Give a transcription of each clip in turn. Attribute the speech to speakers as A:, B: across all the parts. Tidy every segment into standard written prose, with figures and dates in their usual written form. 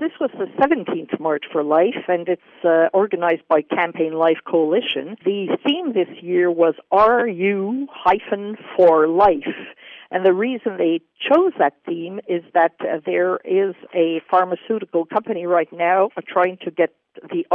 A: This was the 17th March for Life, and it's organized by Campaign Life Coalition. The theme this year was RU-for Life. And the reason they chose that theme is that there is a pharmaceutical company right now trying to get the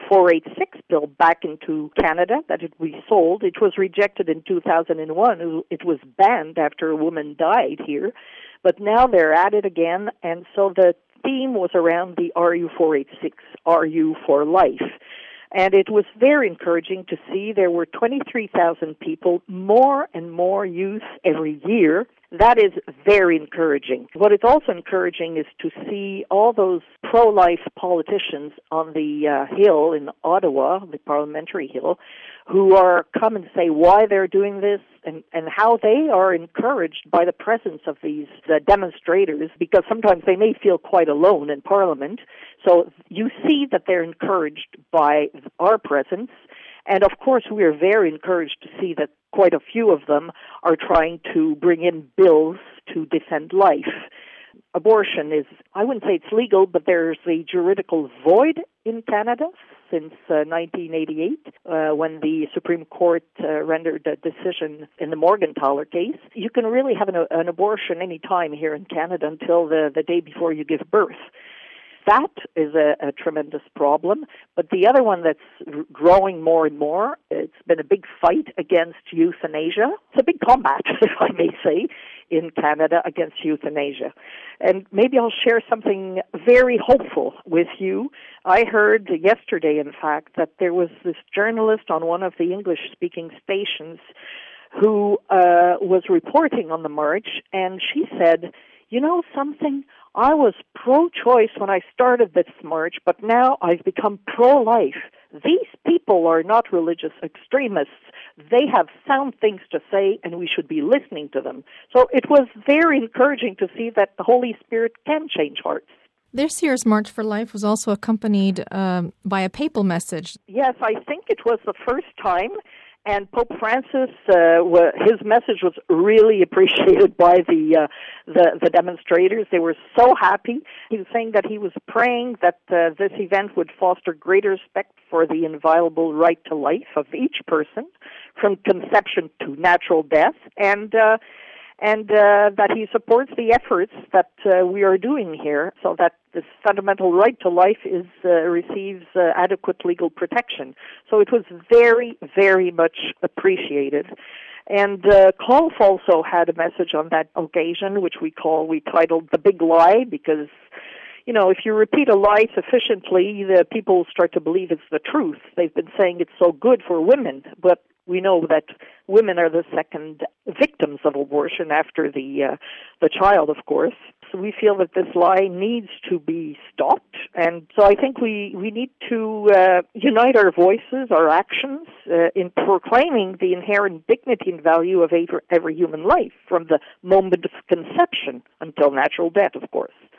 A: RU-486 bill back into Canada, that it be sold. It was rejected in 2001. It was banned after a woman died here. But now they're at it again, and so the theme was around the RU-486, RU for Life. And it was very encouraging to see there were 23,000 people, more and more youth every year. That is very encouraging. What is also encouraging is to see all those pro-life politicians on the Hill in Ottawa, the Parliamentary Hill, who are come and say why they're doing this and how they are encouraged by the presence of these demonstrators, because sometimes they may feel quite alone in Parliament. So you see that they're encouraged by our presence. And of course, we are very encouraged to see that quite a few of them are trying to bring in bills to defend life. Abortion is, I wouldn't say it's legal, but there's a juridical void in Canada since 1988, when the Supreme Court rendered a decision in the Morgentaler case. You can really have an abortion any time here in Canada until the day before you give birth. That is a tremendous problem. But the other one that's growing more and more, it's been a big fight against euthanasia. It's a big combat, if I may say, in Canada against euthanasia. And maybe I'll share something very hopeful with you. I heard yesterday, in fact, that there was this journalist on one of the English-speaking stations who was reporting on the march, and she said, you know something? I was pro-choice when I started this march, but now I've become pro-life. These people are not religious extremists. They have sound things to say, and we should be listening to them. So it was very encouraging to see that the Holy Spirit can change hearts.
B: This year's March for Life was also accompanied by a papal message.
A: Yes, I think it was the first time. And Pope Francis, his message was really appreciated by the demonstrators. They were so happy. He was saying that he was praying that this event would foster greater respect for the inviolable right to life of each person, from conception to natural death, and that he supports the efforts that we are doing here so that this fundamental right to life receives adequate legal protection. So it was very, very much appreciated. And Colf also had a message on that occasion, which we titled The Big Lie, because, you know, if you repeat a lie sufficiently, the people start to believe it's the truth. They've been saying it's so good for women, but we know that women are the second victims of abortion after the child, of course. So we feel that this lie needs to be stopped. And so I think we need to unite our voices, our actions, in proclaiming the inherent dignity and value of every human life, from the moment of conception until natural death, of course.